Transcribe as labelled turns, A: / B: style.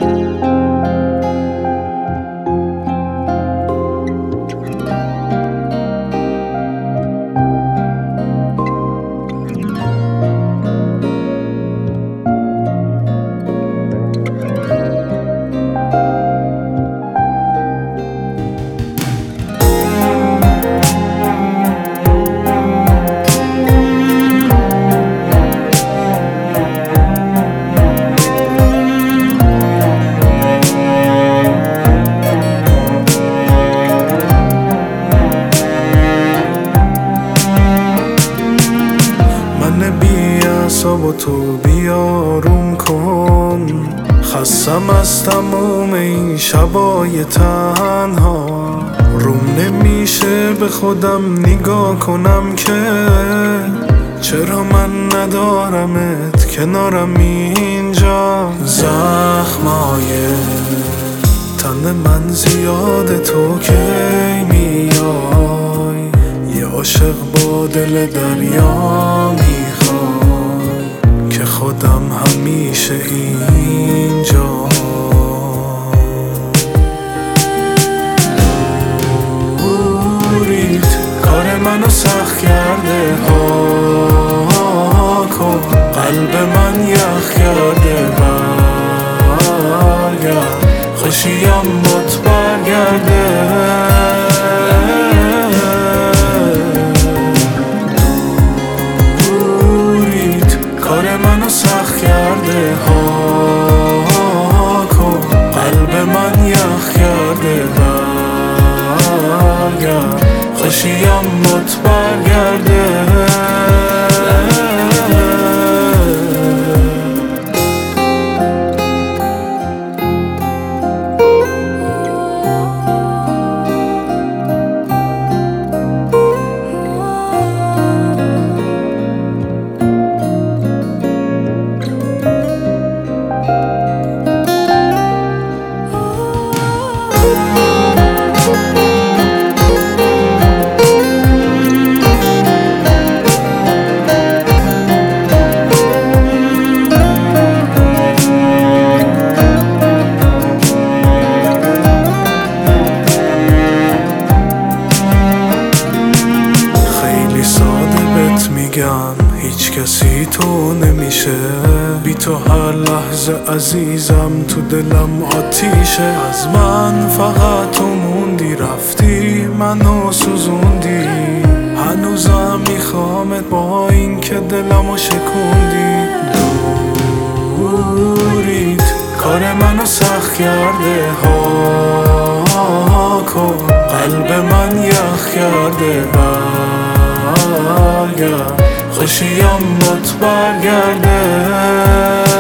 A: با تو بیاروم کن، خستم از تموم این شبای تنها. روم نمیشه به خودم نگاه کنم که چرا من ندارمت کنارم اینجا. زخمای تن من زیاده، تو کی میای؟ یه عاشق با دل دریا میخوای که خودم همیشه اینجا. دوریت کار منو سخت کرده، ها کن قلب من یخ کرده. برگرد خوشیم بات برگرده. سخت کرده، ها کن قلب من یخ کرده. برگرد خوشیم بات برگرده. هیچ کسی تو نمیشه، بی تو هر لحظه عزیزم تو دلم آتیشه. از من فقط تو موندی، رفتی منو سوزوندی. هنوزم میخوامت با این که دلمو شکوندی. دوریت کار منو سخت کرده، ها کن قلب من یخ کرده. برگرد خوشیم بات برگرده.